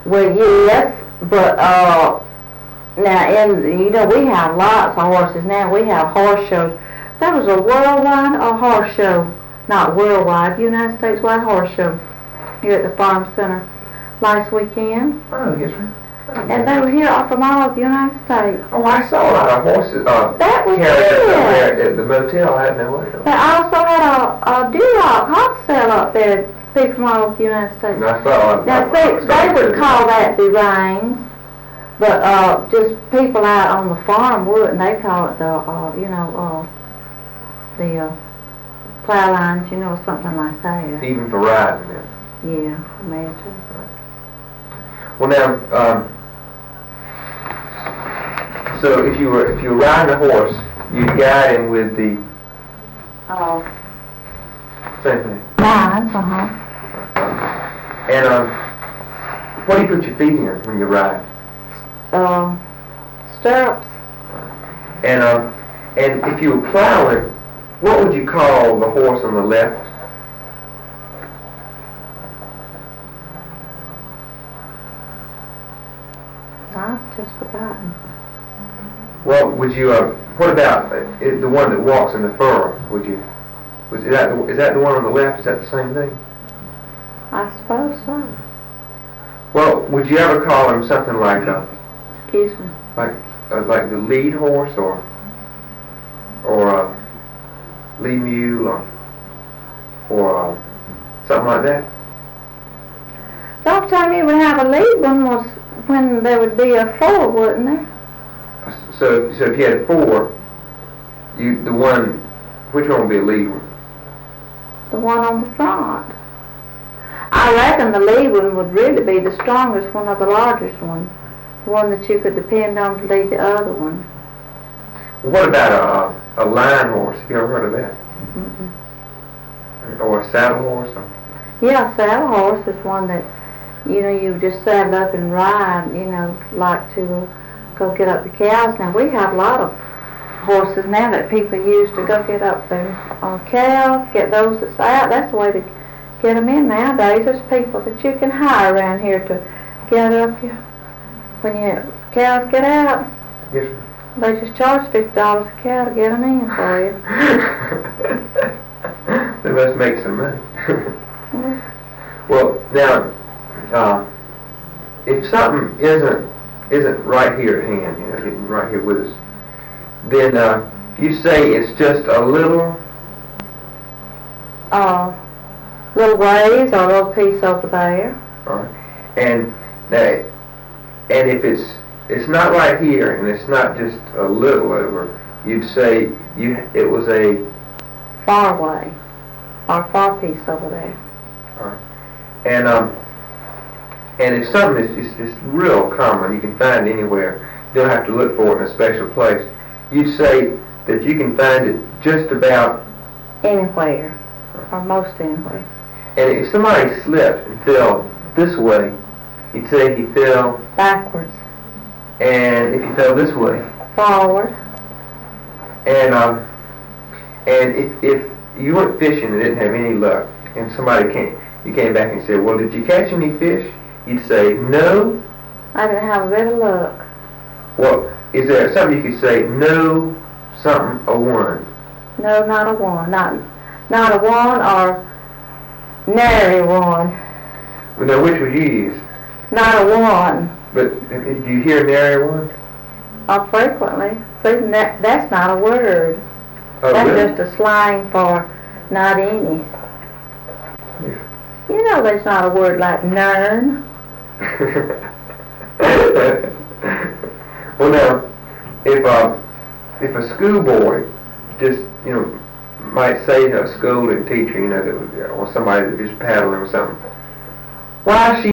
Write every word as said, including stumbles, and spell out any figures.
Well, yes, but, uh, now, in, you know, we have lots of horses now. We have horse shows. There was a worldwide uh, horse show, not worldwide, United States wide horse show here at the Farm Center last weekend. Oh, yes, sir. And they were here from all of the United States. Oh, I saw a lot of horses. Uh, That was carriages up good. there at the motel. I had no idea. They also had a, a Duroc hot sale up there. People from all of the United States. And I saw. Now, see, they would call that the reins, but uh, just people out on the farm wouldn't. They call it the, uh, you know, uh, the uh, plow lines, you know, something like that. Even for riding them. Yeah, imagine. Well, now, um, so if you were if you were riding a horse, you'd guide him with the Oh. same thing. Lines, uh-huh. And um, what do you put your feet in when you ride? Um, stirrups. And um, and if you were plowing, what would you call the horse on the left? I've just forgotten. Well, would you? Uh, what about uh, the one that walks in the furrow? Would you? Was is that the, is that the one on the left? Is that the same thing? I suppose so. Well, would you ever call him something like uh, Excuse me. like uh, like the lead horse or or uh, lead mule or or uh, something like that? The only time you would have a lead one was when there would be a four, wouldn't there? So so if you had four, you the one which one would be a lead one? The one on the front. I reckon the lead one would really be the strongest one or the largest one. The one that you could depend on to lead the other one. What about a a line horse? Have you ever heard of that? Mm-mm. Or a saddle horse? Or? Yeah, a saddle horse is one that, you know, you just saddle up and ride, you know, like to uh, go get up the cows. Now, we have a lot of horses now that people use to go get up their uh, cows, get those that's out. That's the way to get them in nowadays. There's people that you can hire around here to get up you. When your cows get out, Yes, sir. they just charge fifty dollars a cow to get them in for you. They must make some money. Mm. Well, now, uh, if something isn't isn't right here at hand, you know, isn't right here with us, then uh, you say it's just a little. Uh, little ways or a little piece over there. All right, and that, and if it's it's not right here, and it's not just a little over, you'd say you it was a Far away. Or far piece over there. all right, and um. And it's something that's just, it's real common. You can find it anywhere. You don't have to look for it in a special place. You'd say that you can find it just about Anywhere. Or most anywhere. And if somebody slipped and fell this way, you'd say he fell. Backwards. And if he fell this way. Forward. And um, and if if you went fishing and didn't have any luck, and somebody came, you came back and said, "Well, did you catch any fish?" You'd say, "No." I didn't have a bit of luck. Well, is there something you could say? No, something a one. No, not a one. Not not a one or nary one. Well, now which would you use? Not a one. But uh, do you hear nary one? Uh, frequently. See, that, that's not a word. Oh, That's really? just a slang for not any. Yeah. You know there's not a word like nern. Well, now, if uh, if a schoolboy just, you know, might say to a scolding teacher, you know, that was, or somebody that just paddling or something, why is she